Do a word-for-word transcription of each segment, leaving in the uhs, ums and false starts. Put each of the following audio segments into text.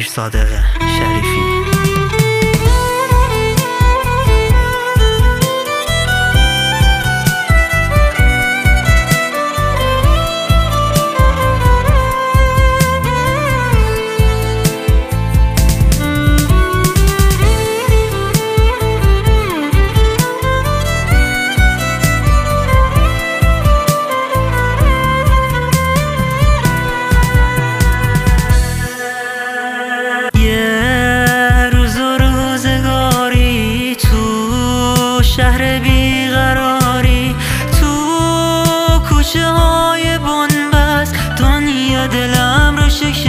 امیر صادق شریفی. شهر بیقراری تو کوچه های بنبست، دنیا دلم رو شکست.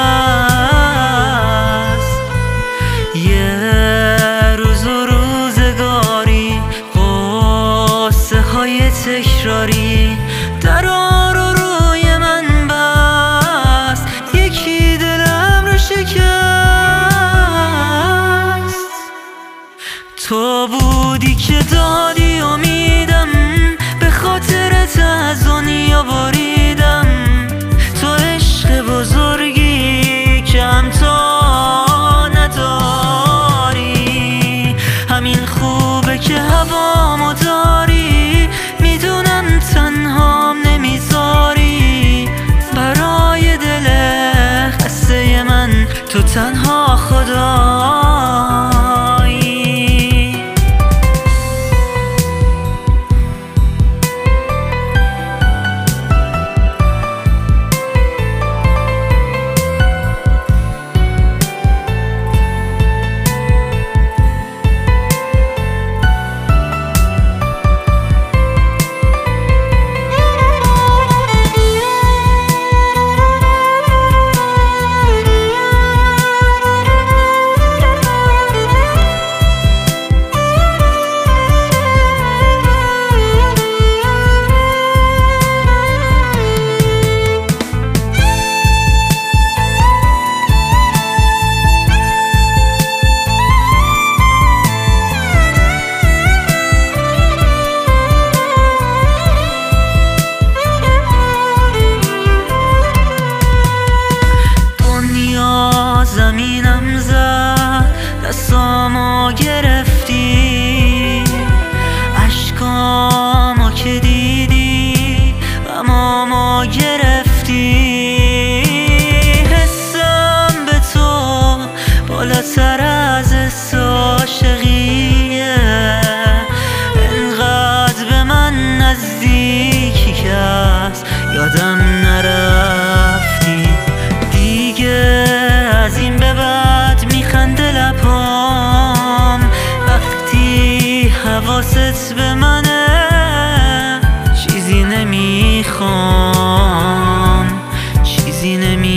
یه روز و روزگاری قصه های تکراری درا رو روی من بست، یکی دلم رو شکست. تو بودی که دادی امیدم، به خاطرت از دنیا بریدم. تو عشق بزرگی که همتا نداری، همین خوبه که هوامو داری. میدونم تنهام نمیذاری، برای دل خسته من تو تنها خدا. زمینم زد، دستامو گرفتی، عشقامو که دیدی غمامو گرفتی. حسم به تو بالاتر از حس عاشقیه، انقدر به من نزدیکی که از یادم نرفتی دیگه. از این به بعد میخنده لبام وقتی حواست به منه، چیزی نمیخوام چیزی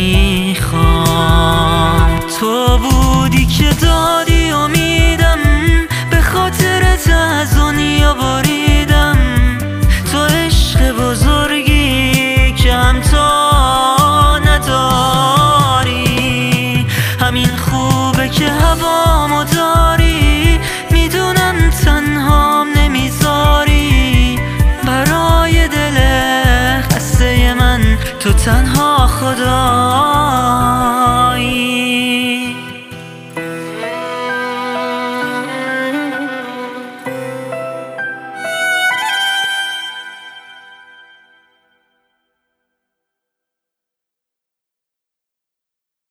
نمیخوام. تو بودی که دادی امیدم، به خاطرت از دنیا بریدم. تو عشق بزرگی که همتا نداری، همین خوبه که هوامو داری. میدونم تنهام نمیذاری، برای دل خسته من تو تنها خدا.